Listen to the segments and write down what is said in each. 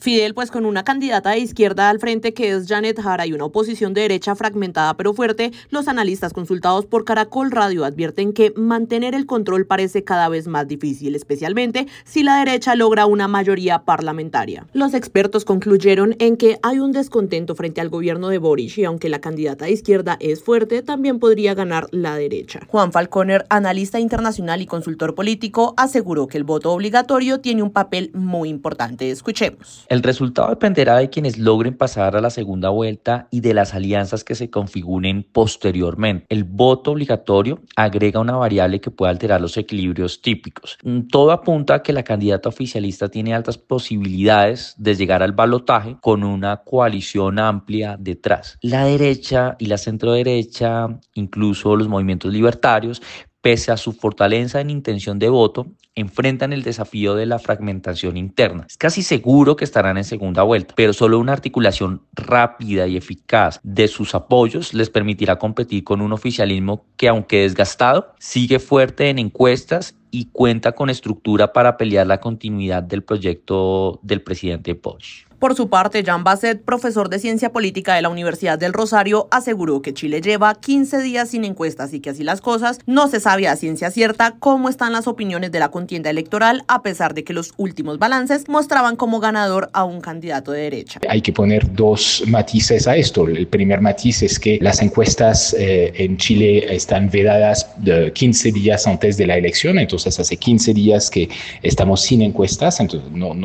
Fidel, pues con una candidata de izquierda al frente que es Janet Jara y una oposición de derecha fragmentada pero fuerte, los analistas consultados por Caracol Radio advierten que mantener el control parece cada vez más difícil, especialmente si la derecha logra una mayoría parlamentaria. Los expertos concluyeron en que hay un descontento frente al gobierno de Boric y aunque la candidata de izquierda es fuerte, también podría ganar la derecha. Juan Falconer, analista internacional y consultor político, aseguró que el voto obligatorio tiene un papel muy importante. Escuchemos. El resultado dependerá de quienes logren pasar a la segunda vuelta y de las alianzas que se configuren posteriormente. El voto obligatorio agrega una variable que puede alterar los equilibrios típicos. Todo apunta a que la candidata oficialista tiene altas posibilidades de llegar al balotaje con una coalición amplia detrás. La derecha y la centroderecha, incluso los movimientos libertarios, pese a su fortaleza en intención de voto, enfrentan el desafío de la fragmentación interna. Es casi seguro que estarán en segunda vuelta, pero solo una articulación rápida y eficaz de sus apoyos les permitirá competir con un oficialismo que, aunque desgastado, sigue fuerte en encuestas y cuenta con estructura para pelear la continuidad del proyecto del presidente Boric. Por su parte, Jean Basset, profesor de Ciencia Política de la Universidad del Rosario, aseguró que Chile lleva 15 días sin encuestas y que así las cosas no se sabe a ciencia cierta cómo están las opiniones de la contienda electoral, a pesar de que los últimos balances mostraban como ganador a un candidato de derecha. Hay que poner dos matices a esto. El primer matiz es que las encuestas en Chile están vedadas 15 días antes de la elección, entonces hace 15 días que estamos sin encuestas, entonces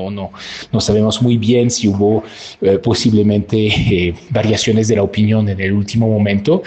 no sabemos muy bien si hubo posiblemente variaciones de la opinión en el último momento,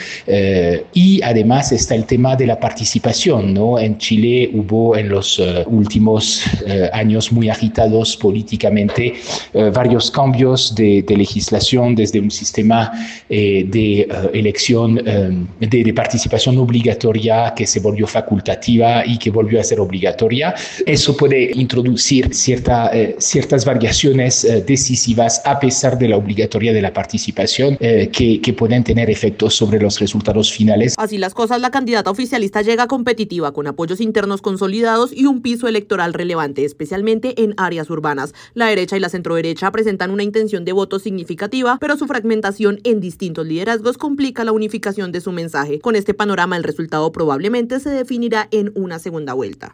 y además está el tema de la participación, ¿no? En Chile hubo en los últimos años muy agitados políticamente varios cambios de legislación desde un sistema de elección de participación obligatoria que se volvió facultativa y que volvió a ser obligatoria. Eso puede introducir ciertas variaciones decisivas a pesar de la obligatoria de la participación que pueden tener efectos sobre los resultados finales. Así las cosas, la candidata oficialista llega competitiva con apoyos internos consolidados y un piso electoral relevante, especialmente en áreas urbanas. La derecha y la centroderecha presentan una intención de voto significativa, pero su fragmentación en distintos liderazgos complica la unificación de su mensaje. Con este panorama, el resultado probablemente se definirá en una segunda vuelta.